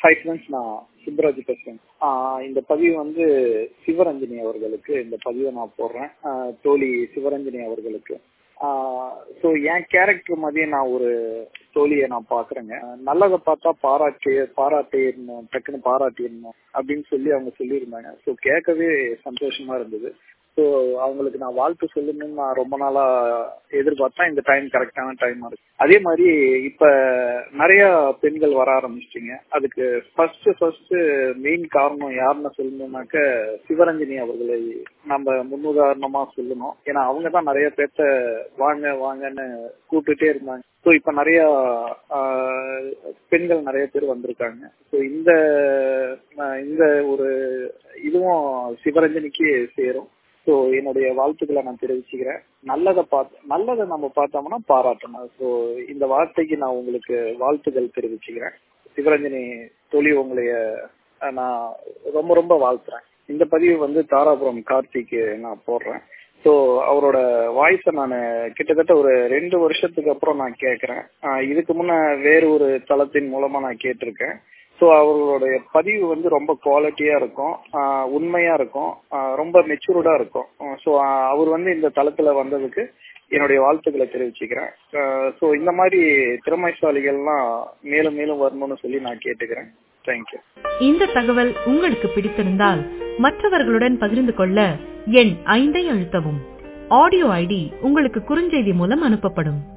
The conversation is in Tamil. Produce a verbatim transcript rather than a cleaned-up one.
ஹாய் ஃப்ரெண்ட்ஸ், நான் சிவராஜ் பேசுறேன். ஆஹ் இந்த பதிவு வந்து சிவரஞ்சனி அவர்களுக்கு இந்த பதிவை நான் போடுறேன். ஆஹ் தோழி சிவரஞ்சனி அவர்களுக்கு. ஸோ என் கேரக்டர் மாதிரியே நான் ஒரு தோழியை நான் பாக்குறேங்க. நல்லதை பார்த்தா பாராட்டி பாராட்டிடணும், டக்குன்னு பாராட்டிடணும் அப்படின்னு சொல்லி அவங்க சொல்லியிருந்தாங்க. ஸோ கேட்கவே சந்தோஷமா இருந்தது. ஸோ அவங்களுக்கு நான் வாழ்த்து சொல்லணும்னு நான் ரொம்ப நாளா எதிர்பார்த்தா இந்த டைம் கரெக்டான டைமா இருக்கு. அதே மாதிரி இப்ப நிறைய பெண்கள் வர ஆரம்பிச்சிட்டீங்க. அதுக்கு ஃபர்ஸ்ட் ஃபர்ஸ்ட் மெயின் காரணம் யாருன்னு சொல்லணும்னாக்க சிவரஞ்சனி அவர்களை நம்ம முன்னுதாரணமா சொல்லணும். ஏன்னா அவங்க தான் நிறைய பேர்த்த வாங்க வாங்கன்னு கூப்பிட்டுட்டே இருந்தாங்க. ஸோ இப்ப நிறைய பெண்கள் நிறைய பேர் வந்திருக்காங்க. ஸோ இந்த இந்த ஒரு இதுவும் சிவரஞ்சனிக்கு சேரும். ஸோ என்னுடைய வாழ்த்துக்களை நான் தெரிவிச்சுக்கிறேன். நல்லதை பார்த்து நல்லதை நம்ம பார்த்தோம்னா பாராட்டணும். ஸோ இந்த வார்த்தைக்கு நான் உங்களுக்கு வாழ்த்துக்கள் தெரிவிச்சுக்கிறேன். சிவரஞ்சனி தோழி, உங்களைய நான் ரொம்ப ரொம்ப வாழ்த்துறேன். இந்த பதிவு வந்து தாராபுரம் கார்த்திக்கு நான் போடுறேன். ஸோ அவரோட வாய்ஸை நான் கிட்டத்தட்ட ஒரு ரெண்டு வருஷத்துக்கு அப்புறம் நான் கேட்குறேன். இதுக்கு முன்ன வேறு ஒரு தளத்தின் மூலமா நான் கேட்டிருக்கேன். ஸோ அவர்களுடைய பதிவு வந்து ரொம்ப குவாலிட்டியா இருக்கும், உண்மையா இருக்கும், ரொம்ப மெச்சூர்டா இருக்கும். ஸோ அவர் வந்து இந்த தளத்துல வந்ததுக்கு என்னுடைய வாழ்த்துக்களை தெரிவிச்சுக்கிறேன். ஸோ இந்த மாதிரி திறமைசாலிகள்லாம் மேலும் மேலும் வரணும்னு சொல்லி நான் கேட்டுக்கிறேன். தேங்க்யூ. இந்த தகவல் உங்களுக்கு பிடித்திருந்தால் மற்றவர்களுடன் பகிர்ந்து கொள்ள எண் ஐந்தை அழுத்தவும். ஆடியோ ஐடி உங்களுக்கு குறுஞ்செய்தி மூலம் அனுப்பப்படும்.